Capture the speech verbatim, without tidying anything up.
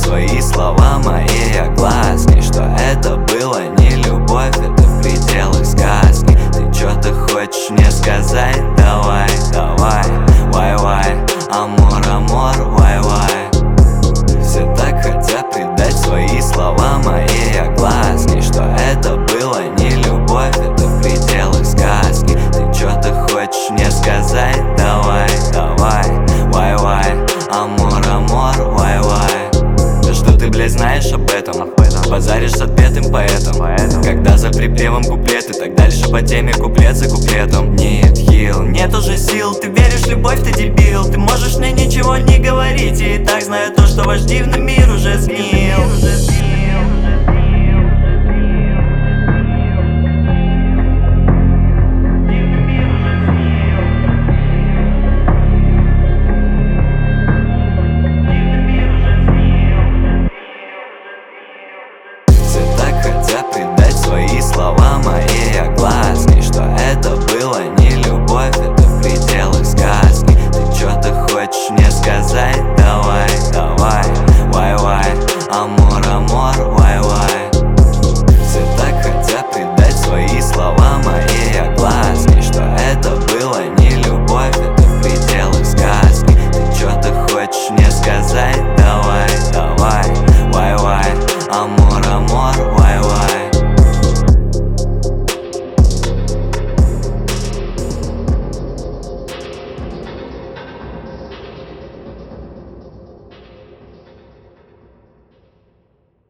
свои слова, мои огласки, что это было не любовь, это в пределах сказки. Ты чё-то хочешь мне сказать? Давай, давай, вай-вай, амор, амор, вай-вай. Все так хотят придать свои слова, мои огласки, что это было не любовь, это в пределах сказки. Ты чё-то хочешь мне сказать? Давай, давай, вай-вай, амор, амор, вай-вай. Да что ты, блядь, знаешь об этом? Базаришь с отпетым поэтом. Когда за припевом куплеты, так дальше по теме куплет за куплетом. Нет, хил, нет уже сил, ты веришь в любовь, ты дебил. Ты можешь мне ничего не говорить, и так знаю то, что ваш дивный мир уже сгнил.